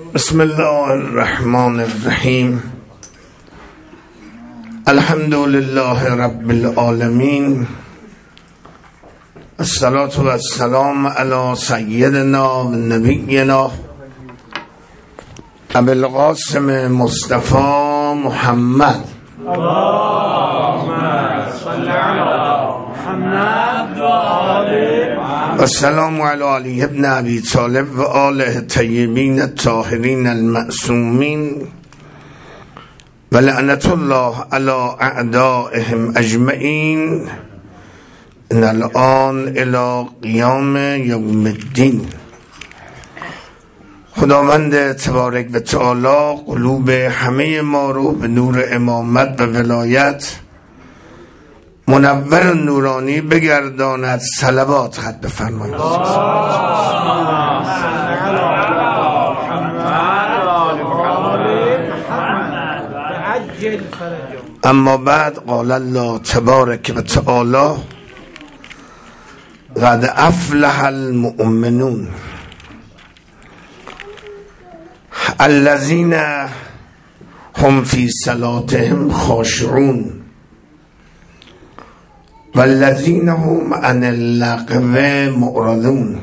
بسم الله الرحمن الرحیم. الحمد لله رب العالمین، الصلاة و السلام علی سیدنا و نبینا ابی القاسم مصطفی محمد. اللهم صل علی محمد و آله و السلام علی علی ابن ابی طالب و آله الطیبین الطاهرین المعصومین و لعنت الله علی اعدائهم اجمعین ان الان الی قیام یوم الدین. خداوند تبارک و تعالی قلوب همه ما رو به نور امامت و ولایت منور و نورانی بگرداند. صلوات خط بفرمایید. اما بعد، قال الله تبارک و تعالی قد افلح المؤمنون الذين هم في صلاتهم خاشعون والذين هم عن اللغو معرضون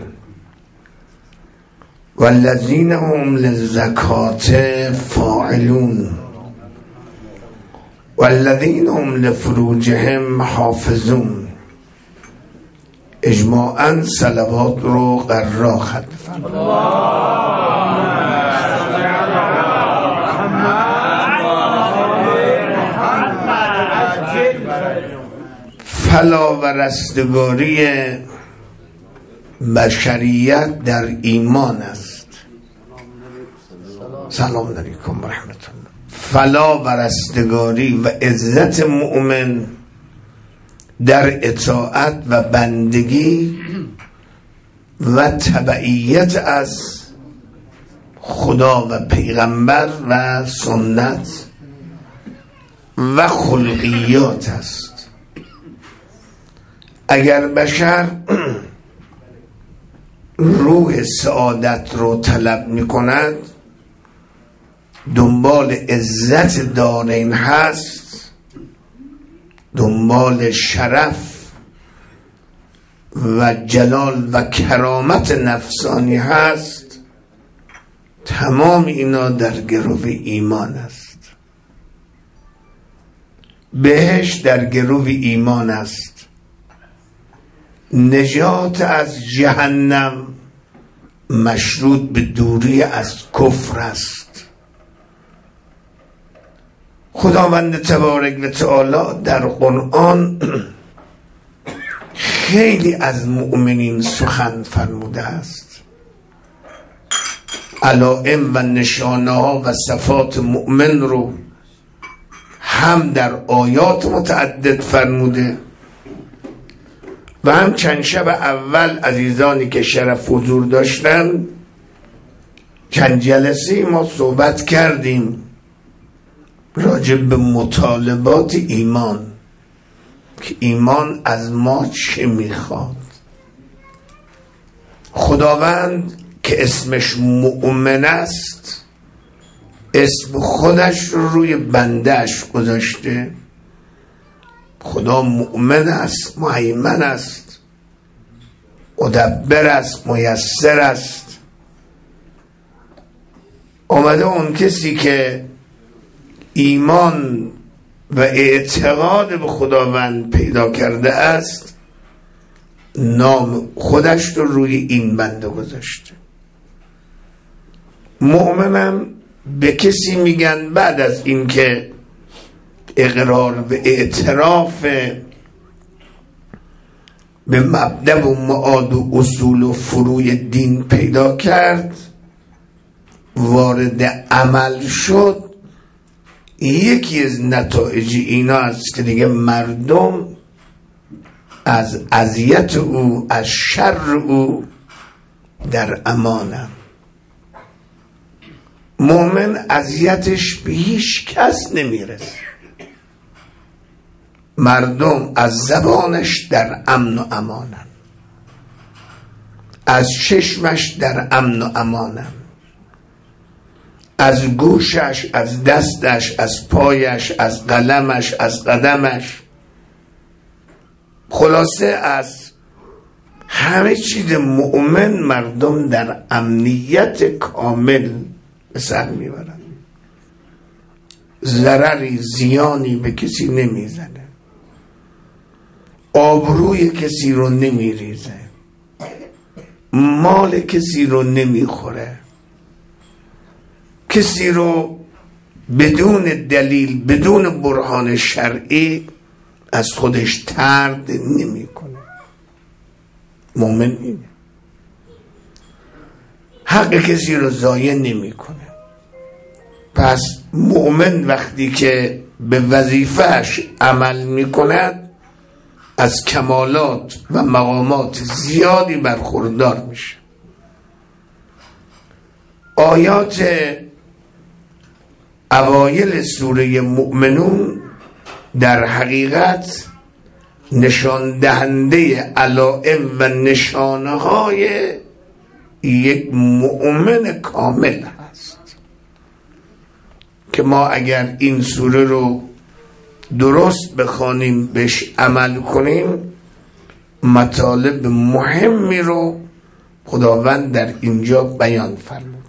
والذين هم للزکاة فاعلون والذين هم لفروجهم حافظون. اجماعاً صلوات رو قرار خط فلا و رستگاری بشریت در ایمان است. سلام علیکم و رحمت الله. فلا و رستگاری و عزت مؤمن در اطاعت و بندگی و تبعیت از خدا و پیغمبر و سنت و خلقیات است. اگر بشر روح سعادت رو طلب می کند، دنبال عزت دارین هست، دنبال شرف و جلال و کرامت نفسانی هست، تمام اینا در گرو ایمان است. بهشت در گرو ایمان است. نجات از جهنم مشروط به دوری از کفر است. خداوند تبارک و تعالی در قرآن خیلی از مؤمنین سخن فرموده است. علائم و نشانه ها و صفات مؤمن رو هم در آیات متعدد فرموده و هم چند شب اول عزیزانی که شرف حضور داشتن چند جلسه ما صحبت کردیم راجع به مطالبات ایمان، که ایمان از ما چه میخواد. خداوند که اسمش مؤمن است، اسم خودش رو روی بندهش گذاشته. خدا مؤمن است، مهیمن است، مدبر است، میسر است. آمده اون کسی که ایمان و اعتقاد به خداوند پیدا کرده است، نام خودش رو روی این بنده گذاشته. مؤمنم به کسی میگن بعد از این که اقرار و اعتراف به مبدأ و معاد و اصول و فروع دین پیدا کرد، وارد عمل شد، یکی از نتایج اینا است که دیگه مردم از اذیت او، از شر او در امانند. مؤمن اذیتش به هیچ کس نمیرسه. مردم از زبانش در امن و امانند، از چشمش در امن و امانند، از گوشش، از دستش، از پایش، از قلمش، از قدمش، خلاصه از همه چیز مؤمن مردم در امنیت کامل به سر میبرن. ضرری زیانی به کسی نمیزنه، آبروی کسی رو نمیریزه، مال کسی رو نمیخوره، کسی رو بدون دلیل، بدون برهان شرعی از خودش طرد نمیکنه. مؤمن اینه، حق کسی رو ضایع نمیکنه. پس مؤمن وقتی که به وظیفه‌اش عمل میکند از کمالات و مقامات زیادی برخوردار میشه. آیات اوایل سوره مؤمنون در حقیقت نشان دهنده علائم و نشانه های یک مؤمن کامل هست که ما اگر این سوره رو درست بخوانیم، بهش عمل کنیم، مطالب مهمی رو خداوند در اینجا بیان فرموده.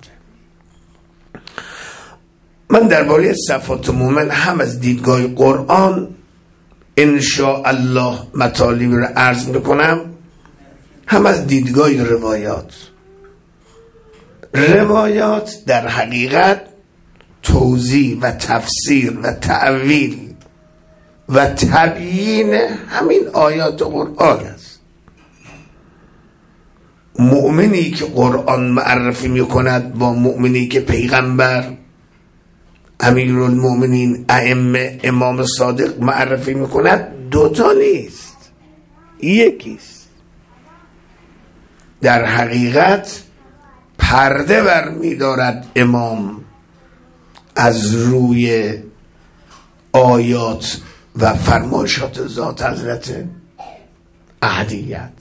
من درباره صفات مؤمن هم از دیدگاه قرآن ان شاء الله مطالب رو عرض میکنم، هم از دیدگاه روایات در حقیقت توضیح و تفسیر و تأویل و تبیین همین آیات قرآن است. مؤمنی که قرآن معرفی میکند با مؤمنی که پیغمبر امیرالمؤمنین ائمه امام صادق معرفی میکند دوتا نیست، یکیست. در حقیقت پرده بر می‌دارد امام از روی آیات و فرمایشات ذات حضرت احدیت.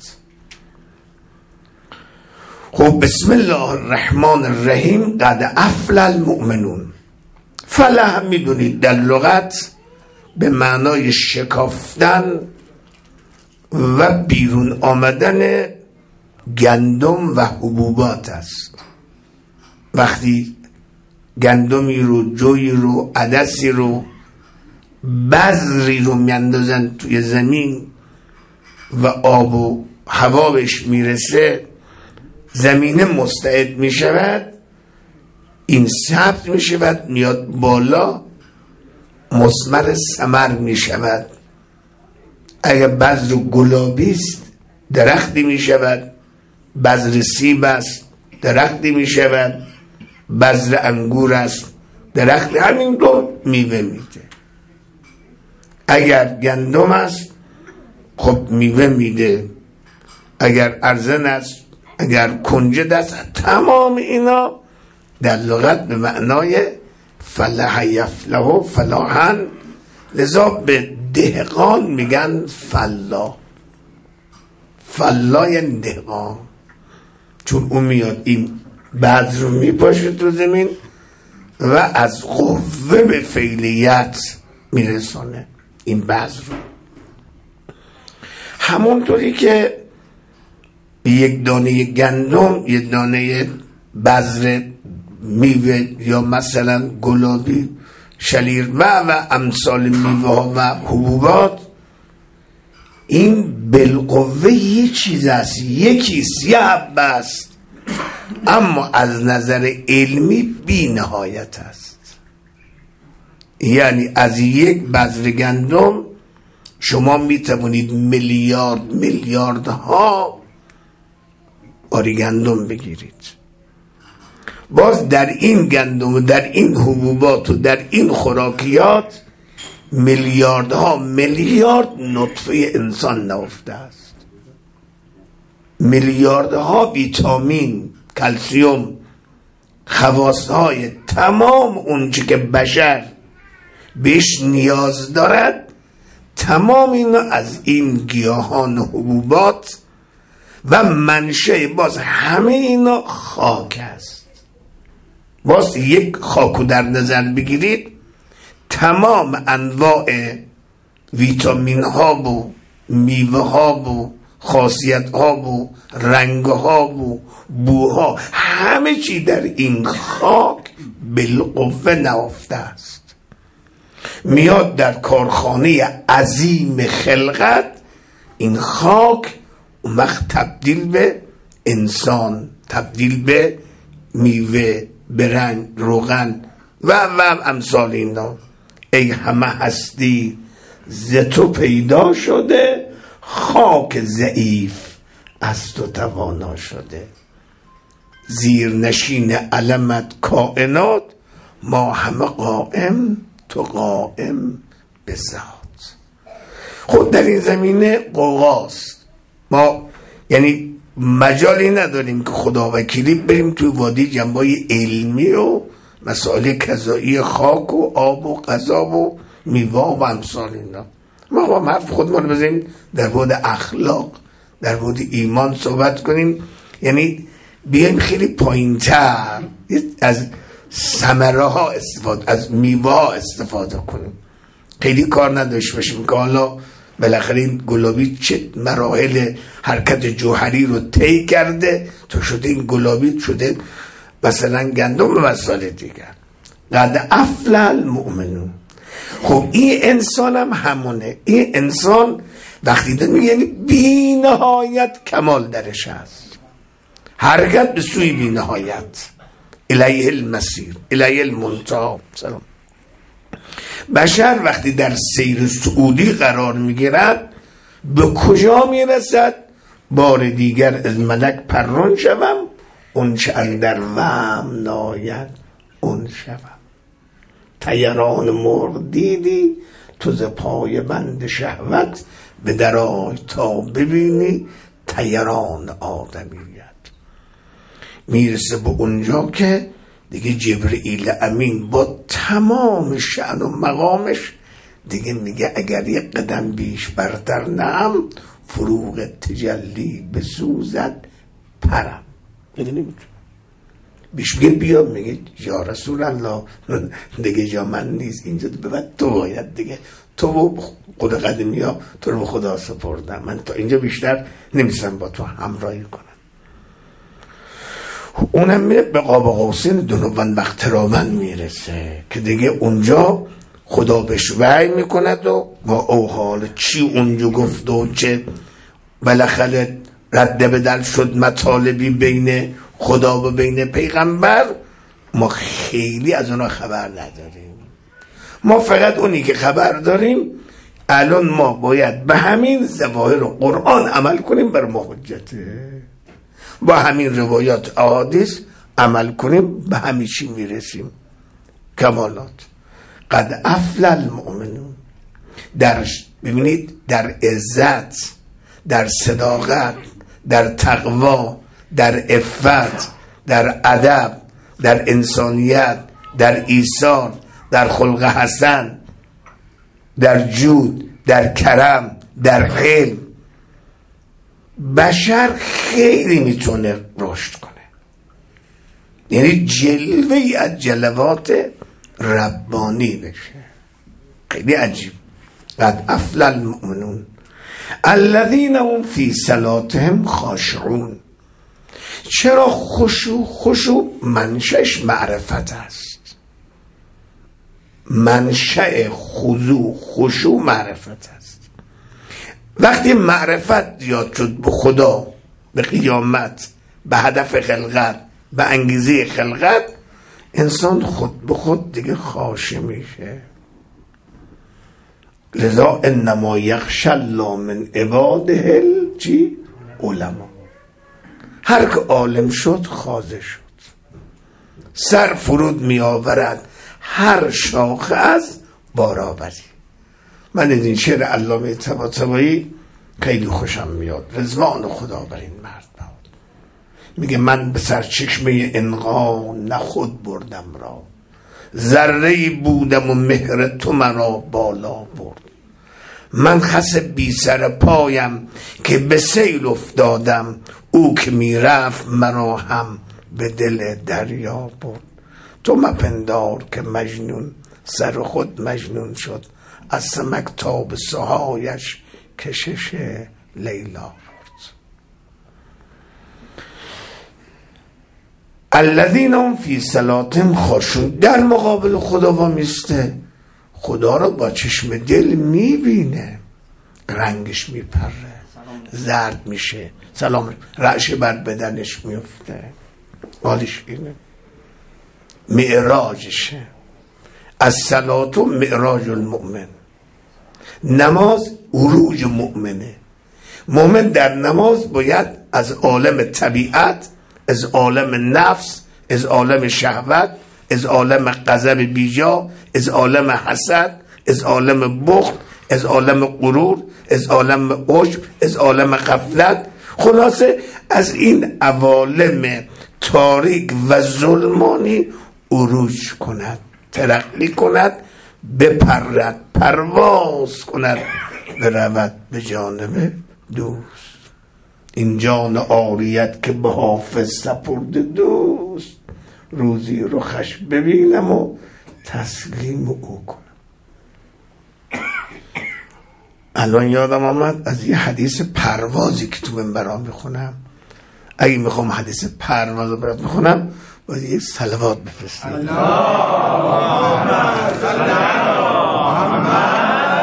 خب بسم الله الرحمن الرحیم. قد افلح المؤمنون. فلح میدونید در لغت به معنای شکافتن و بیرون آمدن گندم و حبوبات است. وقتی گندمی رو، جوی رو، عدسی رو، بذری رو میاندازن توی زمین و آب و هوا بهش میرسه، زمینه مستعد میشود، این ثبت میشود، میاد بالا، مثمر ثمر میشود. اگر بذر گلابی است درختی میشود، بذر سیب است درختی میشود، بذر انگور است درخت، همین رو میوه میده. اگر گندم است خب میوه میده، اگر ارزن است، اگر کنجد است، تمام اینا در لغت به معنای فلح یفلح فلاحا. لذا به دهقان میگن فلاح. فلاح یعنی دهقان، چون اون میاد این بذر رو میپاشه تو زمین و از قوه به فعلیت میرسانه این بذر رو. همونطوری که یک دانه گندم، یک دانه بذر میوه یا مثلا گلابی، شلیر و امثال میوه ها و حبوبات، این بالقوه یه چیز است، یکیست، یه حبه است، اما از نظر علمی بی نهایت است. یعنی از یک بذر گندم شما میتوانید میلیاردها آری گندم بگیرید. باز در این گندم و در این حبوبات و در این خوراکیات میلیاردها میلیارد نطفه انسان نهفته است، میلیاردها ویتامین، کلسیوم، خواصهای تمام اونچه که بشر بهش نیاز دارد، تمام اینا از این گیاهان و حبوبات و منشأ باز همه اینا خاک است. واسه یک خاکو در نظر بگیرید، تمام انواع ویتامین ها و میوه ها و خاصیت ها و رنگ ها و بوها، همه چی در این خاک بالقوه نهفته است. میاد در کارخانه عظیم خلقت، این خاک اون وقت تبدیل به انسان، تبدیل به میوه، به رنگ، روغن و امثال اینا. ای همه هستی ز تو پیدا شده، خاک ضعیف از تو توانا شده. زیر نشین علمت کائنات، ما همه قائم تو قائم به ذات. خود در این زمینه قوقاست، ما یعنی مجالی نداریم که خدا وکیلی بریم توی وادی جنبای علمی و مسائل کذایی خاک و آب و غذا و میوه و امثال اینا. ما با حرف خودمان رو بزنیم در بعد اخلاق، در بعد ایمان صحبت کنیم، یعنی بیایم خیلی پایین‌تر از ثمره ها استفاده، از میوه ها استفاده کنیم. خیلی کار نداشت باشیم که حالا بالاخره این گلابی چه مراحل حرکت جوهری رو طی کرده تا شده این گلابی شده مثلا گندم و مسائل دیگر. قد افلح المؤمنون. خب این انسان هم همونه. این انسان وقتی داره میگه یعنی بی نهایت کمال درش هست، حرکت به سوی بی نهایت، الیه المسیر، الیه المنتهی. سلام. بشر وقتی در سیر صعودی قرار میگیرد به کجا میرسد؟ بار دیگر از ملک پران شوم، اون چه اندر وهم ناید اون شوم. طیران مرغ دیدی تو ز پای بند شهوت، به درای تا ببینی طیران آدمیت. میرسه به اونجا که دیگه جبرئیل امین با تمام شأن و مقامش دیگه میگه اگر یک قدم بیش برتر نم، فروغ تجلی بسوزد پرم. دیگه نمیتونه بیش میگه بیا، میگه یا رسول الله دیگه جا من نیست، اینجا ببد تو باید دیگه، تو خود قدیمی ها تو رو به خدا سپردم، من تا اینجا بیشتر نمیستم با تو همراهی کنم. اونم میره به قاب قوسین دنوان و اقترابا میرسه که دیگه اونجا خدا بهش وحی میکند و با او حال چی اونجا گفت و چه بالاخره رد بدل شد مطالبی بین خدا و بین پیغمبر، ما خیلی از اونا خبر نداریم. ما فقط اونی که خبر داریم الان ما باید به همین ظواهر قرآن عمل کنیم، بر ما حجته. با همین روایات احادیث عمل کنیم، به همین چی میرسیم، کمالات. قد افلح المؤمنون. ببینید در عزت، در صداقت، در تقوا، در عفت، در ادب، در انسانیت، در ایثار، در خلق حسن، در جود، در کرم، در حلم، بشر خیلی میتونه رشد کنه. یعنی جلوه‌ای از جلوات ربانی بشه. خیلی عجیب. قد افلح المؤمنون الذین هم فی صلاتهم خاشعون. چرا خشوع منشأش معرفت است. منشأ خشوع معرفت است. وقتی معرفت زیاد شد به خدا، به قیامت، به هدف خلقت، به انگیزه خلقت، انسان خود به خود دیگه خاشع میشه. لذا انما یخشی الله من عباده العلماء. هر که عالم شد خاضع شد، سر فرود می آورد هر شاخه از بارآوری. من این شعر علامه طباطبایی خیلی خوشم میاد، رضوان خدا بر این مرد باد. میگه من به سرچشمه عنقا نه خود بردم را، ذره‌ای بودم و مهر تو مرا بالا برد. من خس بی سر پایم که به سیل افتادم، او که میرفت مرا هم به دل دریا برد. تو مپندار که مجنون سر خود مجنون شد، از سمک تا به سهایش کشش لیلا برد. الذین هم فی صلاتهم خاشعون، در مقابل خدا وامیسته، خدا رو با چشم دل میبینه، رنگش میپره، زرد میشه، سلام رعشه بر بدنش میفته، حالش اینه، معراجشه. از صلات و معراج المؤمن، نماز عروج مؤمنه. مؤمن در نماز باید از عالم طبیعت، از عالم نفس، از عالم شهوت، از عالم غضب بیجا، از عالم حسد، از عالم بخل، از عالم غرور، از عالم عجب، از عالم غفلت، خلاصه از این عوالم تاریک و ظلمانی عروج کند، ترقی کند، بپرد، پرواز کند، برود به جانب دوست. این جان عاریت که به حافظ سپرده دوست، روزی رخش ببینم و تسلیم او کنم. الان یادم آمد از یه حدیث پروازی که تو منبرام میخونم. اگه میخوام حدیث پرواز رو برات میخونم، باید یک صلوات بفرستید. اللهم صل علی محمد.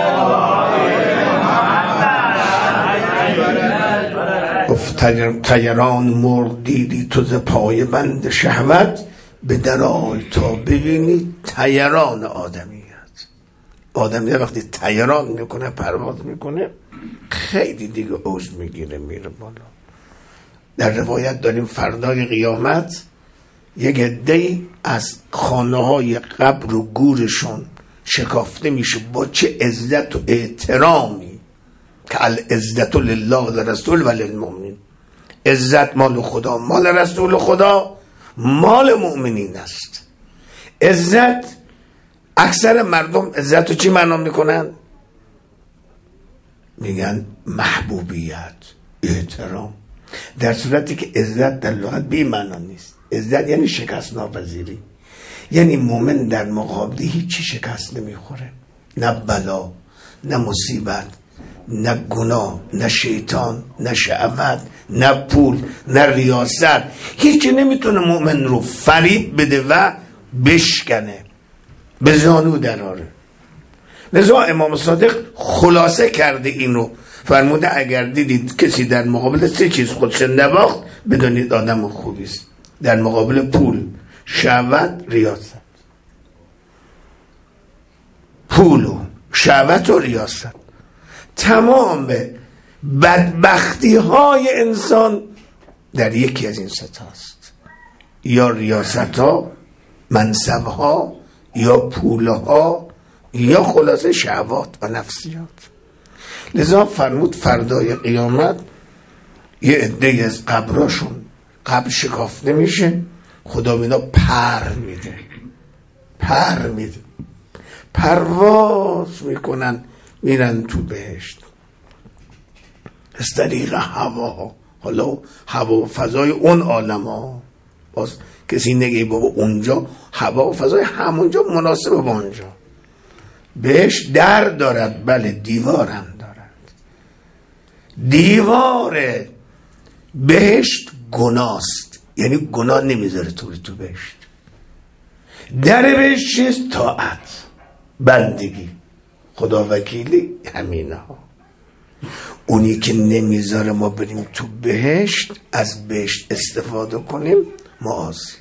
گفت تیران مرغ دیدی تو ز پای بند شهوت، به درای تا ببینی تیران آدمیت. آدمیت وقتی تیران میکنه، پرواز میکنه، خیلی دیگه اوج میگیره، میره بالا. در روایت داریم فردای قیامت یک عده‌ای از خانه‌های قبر و گورشون شکافته میشه با چه عزت و احترامی، که العزت لله و رسول و للمؤمنین. عزت مال خدا، مال رسول خدا، مال مؤمنین است. عزت، اکثر مردم عزت رو چی معنا میکنن؟ میگن محبوبیت، احترام، در صورتی که عزت در لغت بی معنا نیست. عزت یعنی شکست ناپذیری، یعنی مومن در مقابل هیچی شکست نمیخوره، نه بلا، نه مصیبت، نه گناه، نه شیطان، نه شهوت، نه پول، نه ریاست. هیچی نمیتونه مومن رو فریب بده و بشکنه، به زانو دراره. لذا امام صادق خلاصه کرده اینو، فرموده اگر دیدید کسی در مقابل 3 چیز خودش نواخت، بدونید آدم خوبی است. در مقابل پول، شهوت، ریاست. پول و شهوت و ریاست، تمام بدبختی های انسان در یکی از این 3 تاست، یا ریاست ها، منصب ها، یا پول ها، یا خلاصه شهوات و نفسیات. لذا فرمود فردای قیامت یه عده از قبراشون قبر شکافته میشه، خدا اینا پر میده، پرواز میکنن، میرن تو بهشت از طریق هوا. حالا هوا و فضای اون عالم ها، باز کسی نگه بابا اونجا هوا و فضای همونجا مناسب با اونجا. بهشت در دارد، بله، دیوار هم دارد. دیوار بهشت گناست، یعنی گناه نمیذاره تو بهشت. در بهشت چیست؟ طاعت، بندگی، خدا وکیلی، همینه ها. اونی که نمیذاره ما بریم تو بهشت، از بهشت استفاده کنیم، معاصی.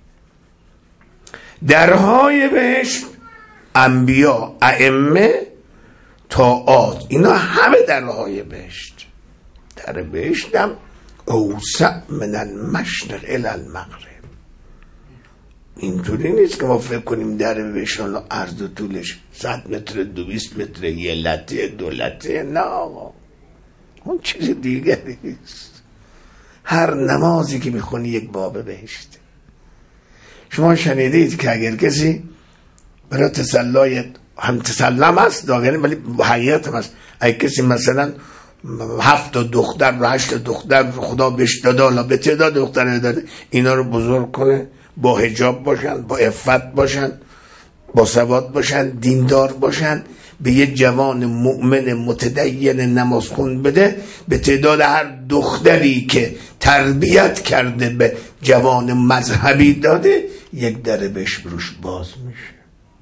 درهای بهشت انبیا، ائمه، طاعات، اینا همه درهای بهشت. در بهشت هم اوسع من المشرق الی المغرب. اینطوری نیست که ما فکر کنیم در بهشت عرض و طولش 100 متر، 200 متر، 1 لته، 2 لته. نه آقا، اون چیز دیگری است. هر نمازی که میخونی یک باب بهشت. شما شنیدید که اگر کسی برای تسلای، هم تسلم هست داغنی، ولی حقیقت هم هست، اگر کسی مثلا 7 دختر و 8 دختر خدا بهش داده، به تعداد دختر داده، اینا رو بزرگ کنه با حجاب باشن، با عفت باشن، با سواد باشن، دیندار باشن، به یه جوان مؤمن متدین نمازخون بده، به تعداد هر دختری که تربیت کرده به جوان مذهبی داده، یک در بهش بروش باز میشه.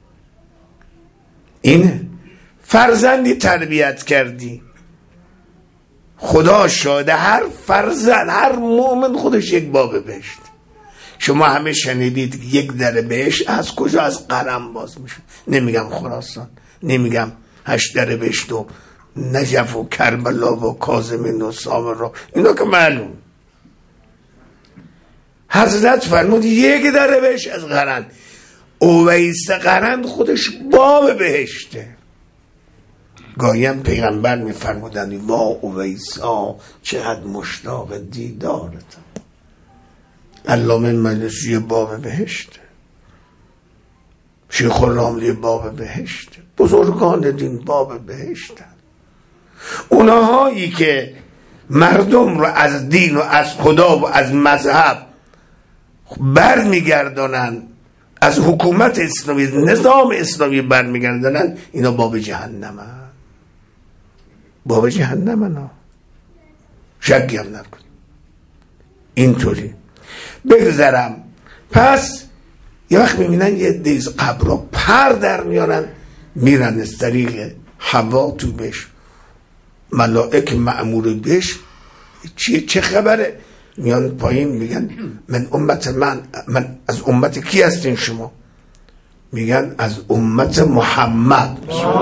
اینه فرزندی تربیت کردی، خدا شاده هر فرزند، هر مؤمن خودش یک باب بهشت. شما همه شنیدید یک در بهشت از کجا؟ از قرم باز میشه. نمیگم خراسان، نمیگم 8 در بهشت و نجف و کربلا و کاظمین و سامرا، اینا که معلوم. حضرت فرمود یک در بهشت از قرن. اویس قرن خودش باب بهشته. گاهیم پیغمبر میفرمودن وا اویسا چقدر مشتاق دیدارتم. علامه مجلسی باب بهشته، شیخ الراملی باب بهشته، بزرگان دین باب بهشتن. اونهایی که مردم رو از دین و از خدا و از مذهب بر میگردانن، از حکومت اسلامی، نظام اسلامی بر میگردانن، اینا باب جهنم هست. باب جهنم هست، شکی هم نکن. اینطوری بگذرم. پس یه وقت میبینن یه دیز قبر رو پر در میارن، میرن از طریق هوا تو بهش، ملائک مأمور بهش. چه خبره؟ میان پایین میگن من امت من از امت کی هستین شما؟ میگن از امت محمد.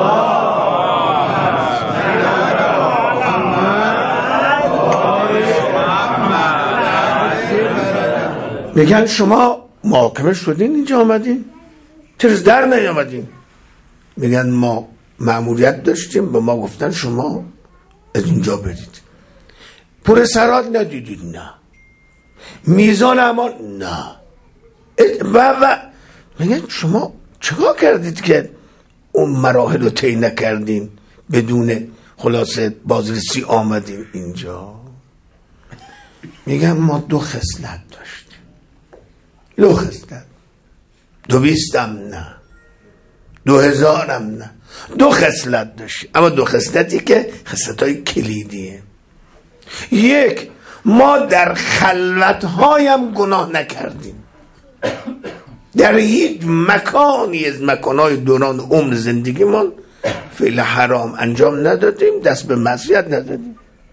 میگن شما محاکمه شدین اینجا آمدین؟ چرا در نیامدین؟ میگن ما مأموریت داشتیم، به ما گفتن شما از اینجا برید. پر سرات ندیدید؟ نه. میزان امان؟ نه. و میگن شما چیکار کردید که اون مراحل رو طی نکردین، بدون خلاصه بازرسی آمدیم اینجا؟ میگن ما 2 خصلت داشتیم. 2 خصلت. 200 نه، 2000 نه، 2 خصلت داشتیم. اما 2 خصلتی که خصلت‌های کلیدیه. 1، ما در خلوت‌هایم گناه نکردیم. در هیچ مکانی از مکان‌های دوران عمر زندگیمون فعل حرام انجام ندادیم، دست به معصیت ندادیم.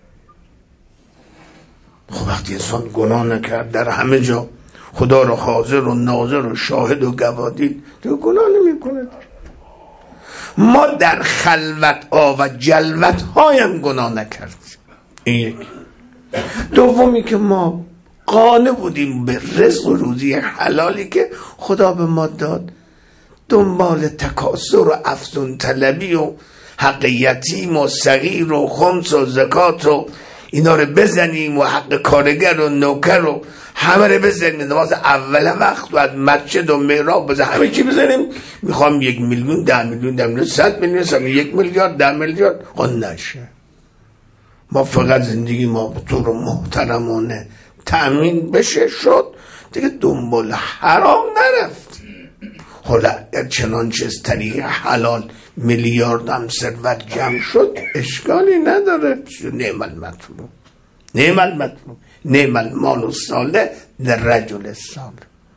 خب وقتی انسان گناه نکرد، در همه جا خدا رو حاضر و ناظر و شاهد و گواهی، تو گناه نمی‌کنه. ما در خلوت‌ها و جلوت‌هایم گناه نکردیم. این 1. دومی که ما قانع بودیم به رزق و روزی حلالی که خدا به ما داد، دنبال تکاثر و افزون طلبی و حق یتیم و صغیر و خمس و زکات و اینا رو بزنیم و حق کارگر و نوکر و همه رو بزنیم، نماز اول وقت و از مسجد و محراب بزنیم، همه چی بزنیم. میخوام 1 میلیون، 10 میلیون، 10 میلیون، 100 میلیون، 1 میلیارد، 10 میلیارد اون نشه. ما فقط زندگی ما به طور محترمانه تأمین بشه شد دیگه، دنبال حرام نرفت. حالا چنانچه از طریق حلال میلیارد هم ثروت جمع شد اشکالی نداره. نعم المطلوب، نعم المطلوب، نعم المال الصالح در رجل صالح.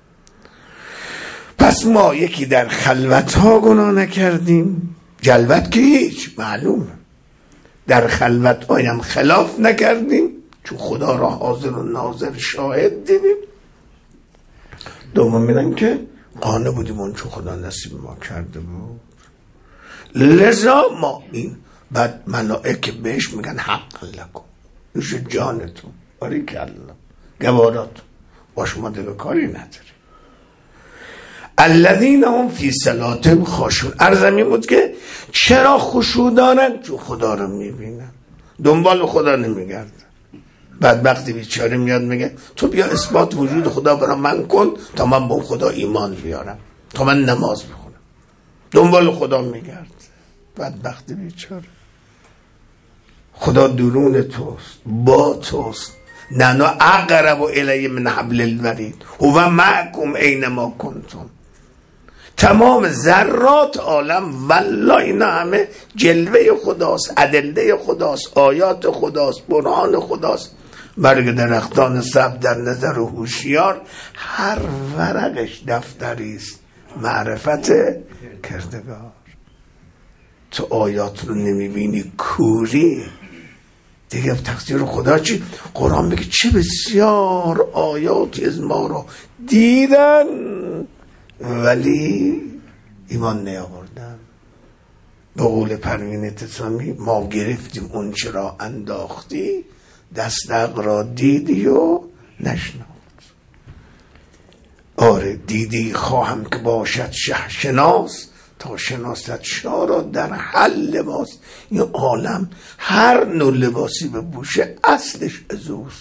پس ما یکی در خلوت ها گناه نکردیم، جلوت که هیچ معلومه. در خلوت هایم خلاف نکردیم چون خدا را حاضر و ناظر شاهد دیدیم. دوم میدن که قانع بودیم اون چون خدا نصیب ما کرده بود. لذا ما این بعد ملائکه بهش میگن حق لکن، نوش جانتون، باریکالله، گوارات با شما دیگه کاری نداری. الذین هم فی صلاتهم خاشعون. عرضمی بود که چرا خشوع دارن؟ چون خدا رو میبینن، دنبال خدا نمیگردن. بعد وقتی بیچاره میاد میگه تو بیا اثبات وجود خدا برای من کن تا من با خدا ایمان بیارم، تا من نماز بخونم. دنبال خدا میگرد. بعد وقتی بیچاره خدا درون توست، با توست، نحن اقرب الیه من حبل الورید هو معکم اینما کنتم. تمام ذرات عالم والله اینا همه جلوه خداست، ادله خداست، آیات خداست، برهان خداست. برگ درختان سبز در نظر هوشیار هر ورقش دفتری است معرفت کردگار. تو آیات رو نمیبینی کوری دیگه تقدیر خدا چی؟ قرآن میگه چه بسیار آیاتی از ما رو دیدن ولی ایمان نیاوردن. به قول پروین اعتصامی ما گرفتیم اون چرا انداختی، دست حق را دیدی و نشناخت. آره دیدی خواهم که باشد شه شناس تا شناست شاه را در حل لباس. این عالم هر نوع لباسی به بوشه اصلش ازوست.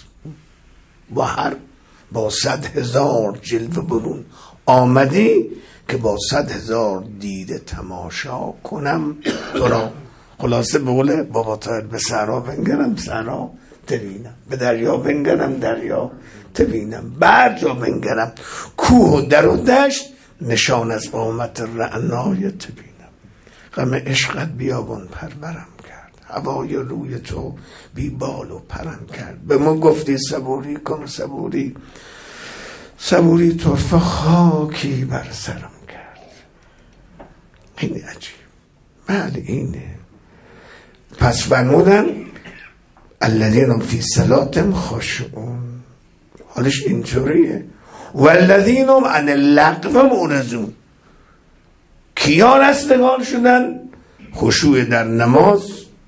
با 100,000 جلوه برون آمدی که با 100,000 دیده تماشا کنم تو را. خلاصه به قول بابا طاهر به صحرا بنگرم صحرا تبینم، به دریا بنگرم دریا تبینم، بر جا بنگرم کوه و در و دشت نشان از قامت رعنای تبینم. غم عشقت بیابان پرورم کرد، هوای روی تو بی بال و پرم کرد. به ما گفتی صبوری کن صبوری، صبوری طرفه خاکی بر سرم کرد. این عجیب. بله اینه. پس فرمودن الذین فی صلاتهم خاشعون، حالش اینطوریه. والذین عن اللغو معرضون، کیا رستگار شدن؟ خشوع در نماز،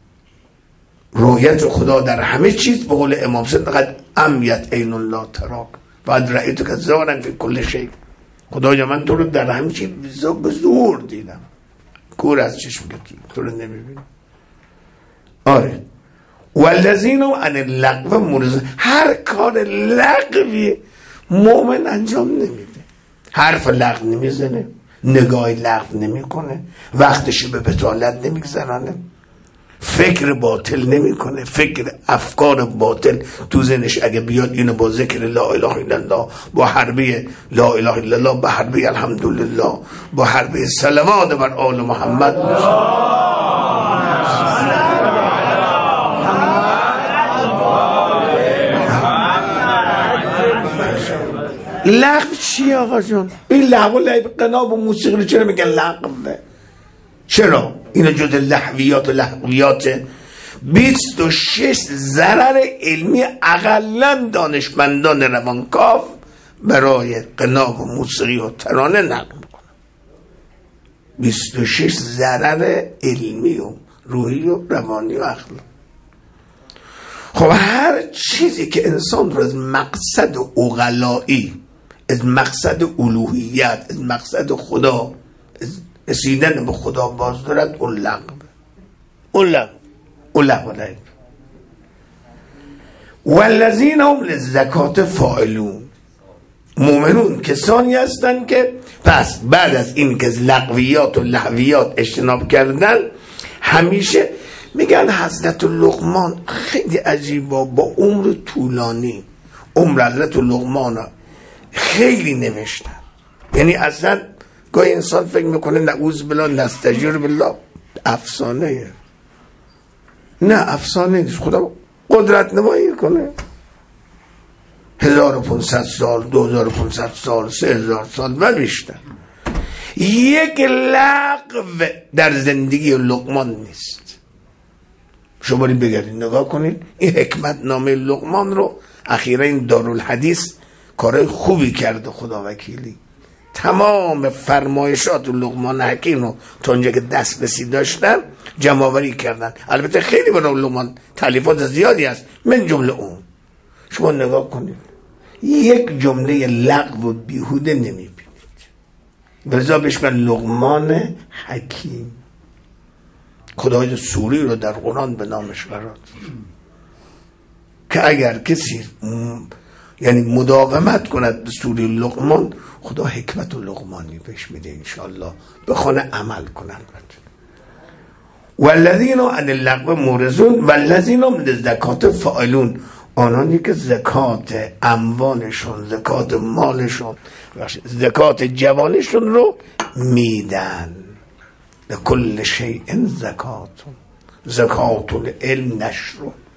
رؤیت خدا در همه چیز. به قول امام صادق قد امیت عین الله تراک بعد رأیت که زارن فی کل شیء. خدایا من تو رو در همه چیز به زور دیدم، کور از چشم که تو رو نمیبینم. آره والذین عن اللغو معرضون، هر کار لغوی مؤمن انجام نمیده. حرف لغو نمیزنه، نگاه لغو نمیکنه، وقتش به بطالت نمیگذرانه، فکر باطل نمیکنه، فکر افکار باطل تو ذهنش اگه بیاد اینو با ذکر لا اله الا الله، با حربه لا اله الا الله، با حربه الحمدلله، با حربه صلوات بر آل محمد. لغو چیه آقا جون؟ این لغو قناب و موسیقی رو چرا میگن لغوه؟ چرا؟ اینا جز لحویات و لحویاته. 26 ضرر علمی اقلا دانشمندان روانکاو برای قناب و موسیقی و ترانه نقل میکنن. 26 ضرر علمی و روحی و روانی و اخلاقی. خب هر چیزی که انسان رو از مقصد عقلایی، از مقصد الوهیت، از مقصد خدا، از رسیدن به خدا باز دارد، اون لغو. والذین هم للزکات فاعلون، مؤمنون کسانی هستند که پس بعد از این که از لغویات و لهویات اجتناب کردن، همیشه میگن حضرت لقمان خیلی عجیبا با عمر طولانی، عمر حضرت لقمان خیلی نوشتن. یعنی اصلا گاهی انسان فکر میکنه نعوذ بالله نستجیر بالله افسانه. نه افسانه نیست، خدا قدرت نمایی کنه. 1500 سال، 2500 سال، 3000 سال و بیشتر. یک لغو در زندگی لقمان نیست. شما بگردید نگاه کنید این حکمت نامه لقمان رو. اخیرا این دارالحدیث کارهای خوبی کرده، خدا وکیلی. تمام فرمایشات لقمان حکیم رو تا اونجا که دست رسی داشتن جمع‌آوری کردن. البته خیلی برای لقمان تالیفات زیادی هست، من جمله اون. شما نگاه کنید یک جمله لغو و بیهوده نمیبینید. بلذا بهش میگن لقمان حکیم. خدای سوری رو در قرآن به نامش قرار داد که اگر کسی یعنی مداومت کند به سوره لقمان، خدا حکمت و لقمانی بهش میده انشاءالله، بخونه عمل کنند. والذین عن اللغو معرضون والذین هم للزکات فاعلون، آنانی که زکات اموالشون، زکات مالشون، زکات جوانشون رو میدن. لکل شیء زکاتون، زکات العلم نشر،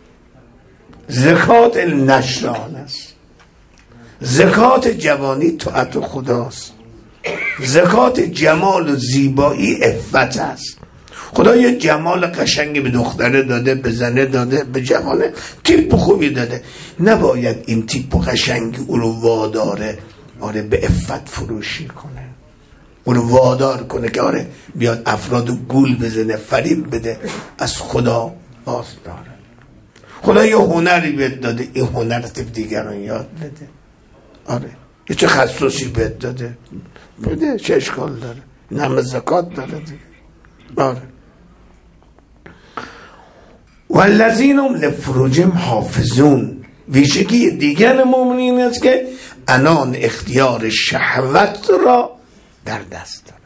زکات النشران است. زکات جوانی طاعت خداست، زکات جمال و زیبایی عفت است. خدا یه جمال قشنگی به دختره داده، به زنه داده، به جوانه تیپ خوبی داده، نباید این تیپ قشنگی او رو واداره به عفت فروشی کنه، او رو وادار کنه که بیاد افراد گول بزنه، فریب بده، از خدا باز داره. خدا یه هنری بهت داده، این هنر رو دیگران یاد بده. یه چه خصوصی بهت داده، بده، چه اشکال داره؟ این همه زکات داره دیگه. والذین هم لفروجهم حافظون. ویژگی دیگر مؤمنین است که انان اختیار شهوت را در دست دارن.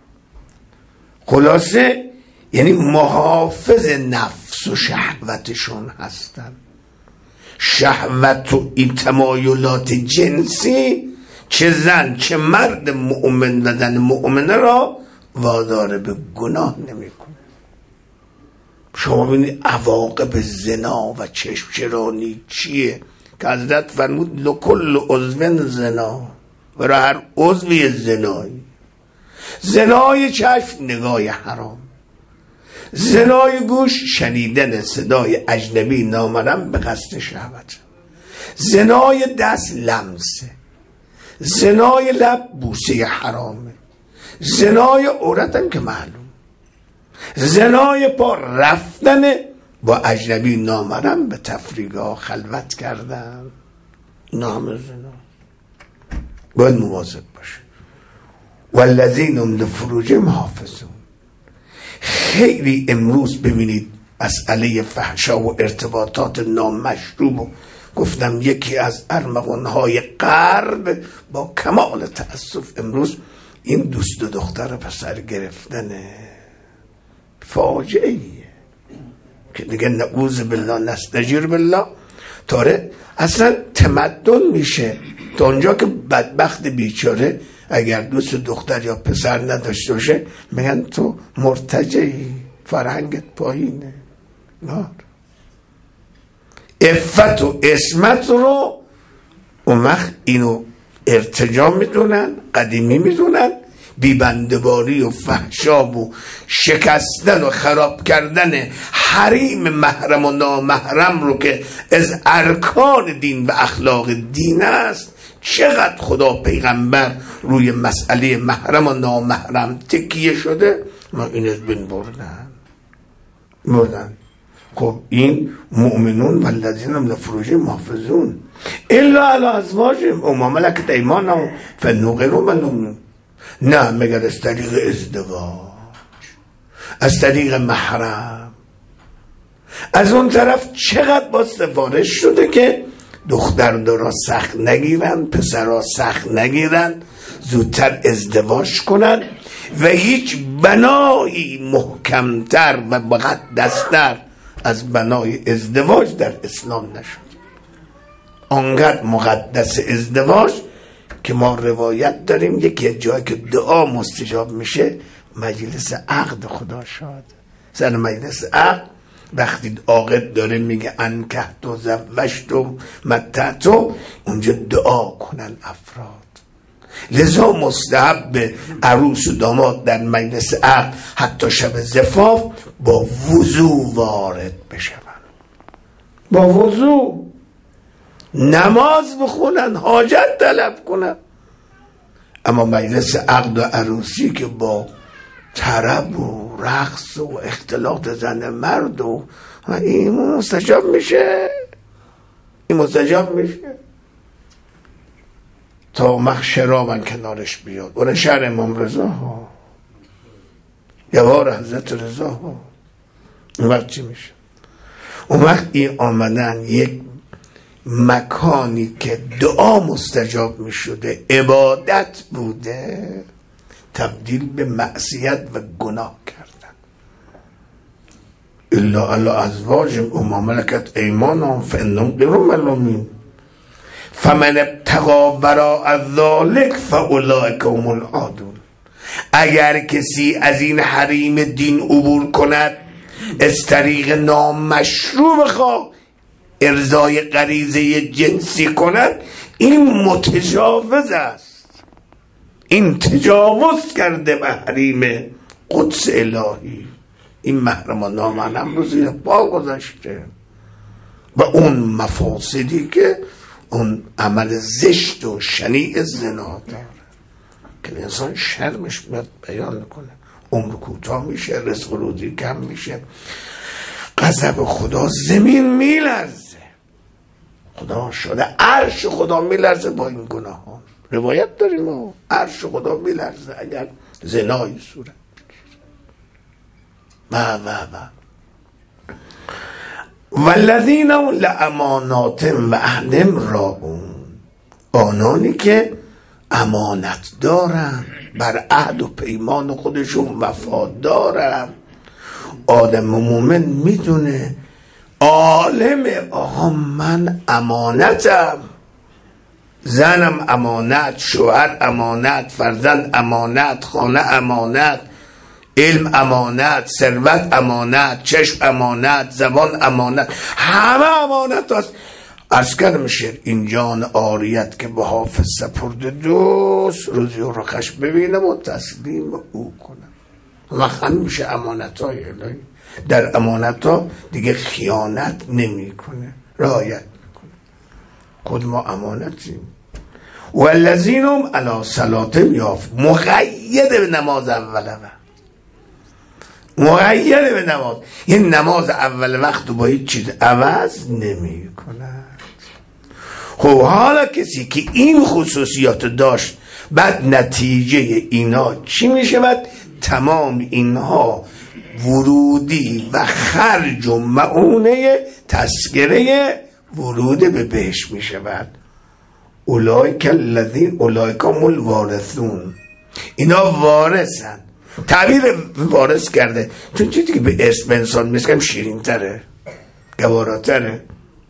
خلاصه یعنی محافظ نفس و شهوتشون هستن. شهوت و این تمایلات جنسی چه زن چه مرد مؤمن و زن مؤمنه را وادار به گناه نمی کنه. شما ببینید عواقب زنا و چشمچرانی چیه که حضرت فرمود لکل عضو زنا، برای هر عضوی زنایی. زنای چشم نگاه حرام، زنای گوش شنیدن صدای اجنبی نامحرم به قصد شهوت، زنای دست لمسه، زنای لب بوسه حرامه، زنای عورت هم که معلوم، زنای پا رفتن با اجنبی نامحرم به تفریگاه خلوت کردن، نام زنا. باید مواظب باشه. والذین هم لفروجهم حافظون. خیلی امروز ببینید مسئله فحشا و ارتباطات نامشروع، گفتم یکی از ارمغانهای غرب با کمال تأسف امروز این دوست و دختر پسر گرفتنه. فاجعه ایه که دیگه نعوذ بالله نستجیر بالله. تاره اصلا تمدن میشه تا اونجا که بدبخت بیچاره اگر دوست دختر یا پسر نداشته باشه میگن تو مرتجعی، فرهنگت پایینه. عفت و عصمت رو اون وقت اینو ارتجاع میدونن، قدیمی میدونن. بیبندباری و فحشا و شکستن و خراب کردن حریم محرم و نامحرم رو که از ارکان دین و اخلاق دین است، چقدر خدا پیغمبر روی مسئله محرم و نامحرم تکیه شده، ما این از بین بردن. خب این مؤمنون والذین هم لفروجهم محافظون الا علی ازواجهم و ما ملکت ایمانهم فانهم غیر ملومون. نه مگر از طریق ازدواج، از طریق محرم. از اون طرف چقدر با سفارش شده که دختر را سخت نگیرن، پسر را سخت نگیرن، زودتر ازدواج کنن و هیچ بنایی محکمتر و مقدستر از بنای ازدواج در اسلام نشد. آنقدر مقدس ازدواج که ما روایت داریم یکی از جایی که دعا مستجاب میشه مجلس عقد خدا شاد. سر مجلس عقد وقتی عاقد داره میگه انکحت و زوجت و متعت، اونجا دعا کنن افراد. لذا مستحب عروس و داماد در مجلس عقد حتی شب زفاف با وضو وارد بشون، با وضو نماز بخونن، حاجت طلب کنن. اما مجلس عقد و عروسی که با طرب و رقص و اختلاط زن مرد و این مستجاب میشه، این مستجاب میشه تا مخشرا کنارش بیاد. اون شهر امام رضا ها، یوار حضرت رضا ها. اون وقت چی میشه؟ اون وقت این آمدن یک مکانی که دعا مستجاب میشده، عبادت بوده، تبدیل به معصیت و گناه کردن. الا علی ازواجهم او ما ملکت ایمانهم فانهم غیر ملومین فمن ابتغى وراء ذلك فاولئک هم العادون. اگر کسی از این حریم دین عبور کند، از طریق نامشروع بخواه ارضای غریزه جنسی کند، این متجاوز است، این تجاوز کرده به حریم قدس الهی، این محرمان نامحرم رو زیر پا گذاشته. و اون مفاسدی که اون عمل زشت و شنیع زنا داره که انسان شرمش بیان کنه، عمر کوتاه میشه، رزق و روزی کم میشه، غضب خدا زمین میلرزه، خدا شده عرش خدا میلرزه با این گناه ها. روایت داریم عرش خدا میلرزه اگر زنای صورت والذین لاماناتهم و عهدهم راعون. آنانی که امانت دارن، بر عهد و پیمان خودشون وفا دارن. آدم مومن میدونه عالم آقا من امانتم، زنم امانت، شوهر امانت، فرزند امانت، خانه امانت، علم امانت، ثروت امانت، چشم امانت، زبان امانت، همه امانت هست. عرض کردم شعر این جان عاریت که به حافظ سپرده دوست، روزی و رخش ببینم و تسلیم او کنم. و میشه امانت های الهی. در امانت ها دیگه خیانت نمی کنه، رعایت میکنه. خود ما امانتیم. والذین هم علی صلاتهم یحافظون. مقید به نماز اول وقت، مقید به نماز، این نماز اول وقت رو با هیچ چیز عوض نمی کند. خب حالا کسی که این خصوصیات داشت، بعد نتیجه اینا چی می شود؟ تمام اینها ورودی و خرج و معونه تذکره ورود به بهشت می شود. اولئک الذین اولئک هم الوارثون. اینا وارثن. تعبیر وارث کرده چون چیزی که به اسم انسان میسکم شیرین تره، گواراتره.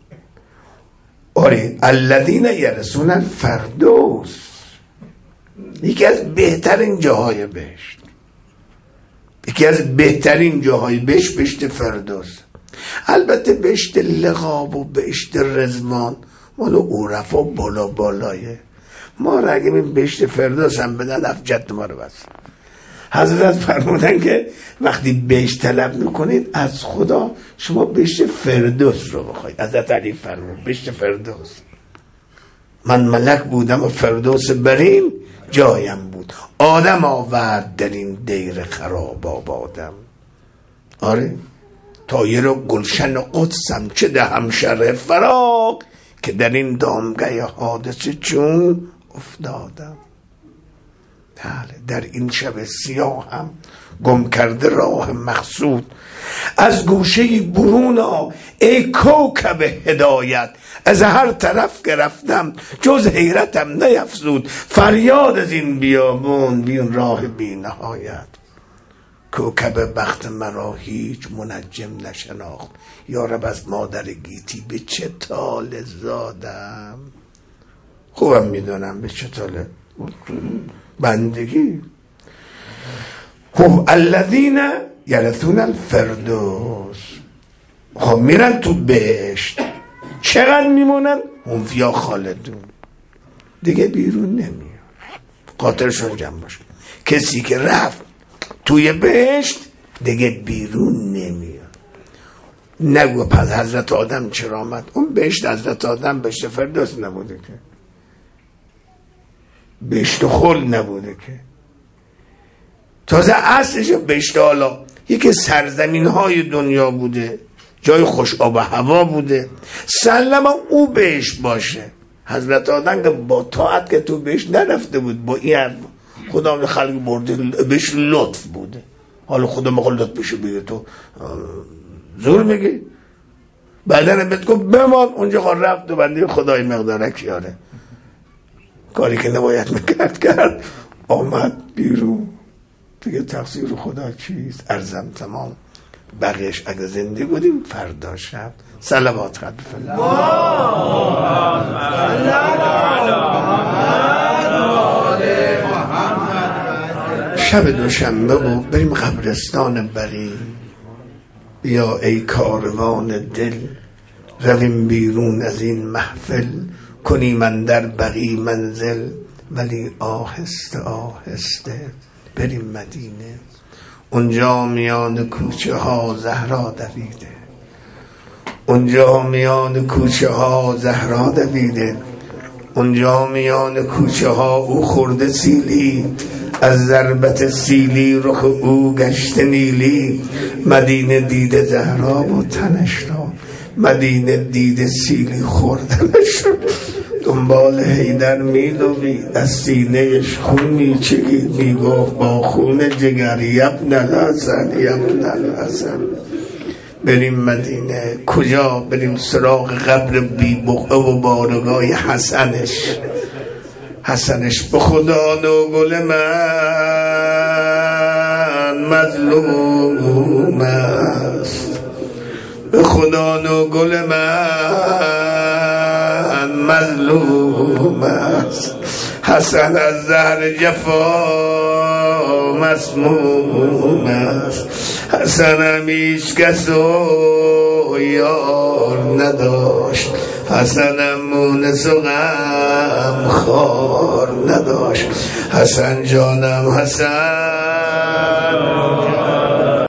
آره الذین یرثون الفردوس، یکی از بهترین جاهای بهشت، یکی از بهترین جاهای بهشت فردوس. البته بهشت لقاب و بهشت رضوان مال عرفا بالا بالایه. ما را اگه این بهشت فردوس هم بدن افجد ما رو بس. حضرت فرمودن که وقتی بهشت طلب میکنید از خدا شما بهشت فردوس رو بخواید. حضرت علی فرمود بهشت فردوس. من ملک بودم و فردوس برین جایم بود. آدم آورد در این دیر خراب آبادم. آره طایر و گلشن قدسم، چه دهم شرح فراق که در این دامگه حادثه چون افتادم. بله در این شب سیاه هم گم کرده راه مقصود. از گوشه برون آ ای کوکب هدایت، از هر طرف که رفتم جز حیرتم نیفزود. فریاد از این بیابون بیون راه بی نهایت. کوکب بخت مرا هیچ منجم نشناخت. یارب از مادر گیتی به چه تاله زادم. خوبم میدونم به چه تاله بندگی. خب الذین یرثون الفردوس، خب میرن تو بهشت. چقدر میمونن؟ هم فیها خالدون، دیگه بیرون نمیاد. خاطرشون جمع باشه. کسی که رفت توی بهشت دیگه بیرون نمیاد. نگو پس حضرت آدم چرا آمد؟ اون بهشت حضرت آدم بهشت فردوس نبوده که، بهشت خلد نبوده که. تازه اصلش بهشت حالا یکی سرزمین های دنیا بوده، جای خوش آب و هوا بوده. سلم او بهشت باشه. حضرت آدم که با طاعت که تو بهشت نرفته بود، با این خدا خلق برده بهش لطف بوده. حالا خدا مخواه لطف بشه بگه تو زور میگی، بعدن بهت گفت بمان اونجا خواهد رفت و بنده خدای مقدارک یاره. کاری که نباید میکرد کرد، آمد بیرون. دیگه تقصیر خدا چیست؟ عرضم تمام. بقیش اگه زنده بودیم فردا شب صلوات خد بفرمایید. شب دوشنبه بود بریم قبرستان بقیع. بیا ای کاروان دل رویم بیرون از این محفل، کنیم اندر بقیع منزل، ولی آهسته آهسته بریم مدینه. اونجا میان کوچه ها زهرا دویده، اونجا میان کوچه ها زهرا دویده، اونجا میان کوچه ها او خورده سیلی، از ضربت سیلی رخ او گشته نیلی. مدینه دیده زهرا و تنش را، مدینه دیده سیلی خوردنش را. دنبال حیدر میدوید، از سینهش خون میچکید، میگفت با خون جگر یبن الحسن یبن الحسن. بریم مدینه. کجا بریم؟ سراغ قبر بی بقعه و بارگاه حسنش. به خدا نو گل من مظلوم است، به خدا نو گل من مظلوم است. حسن از زهر جفا مسموم است. حسن هیچ کس و یار نداشت، حسن مونس و غم خار نداشت. حسن جانم حسن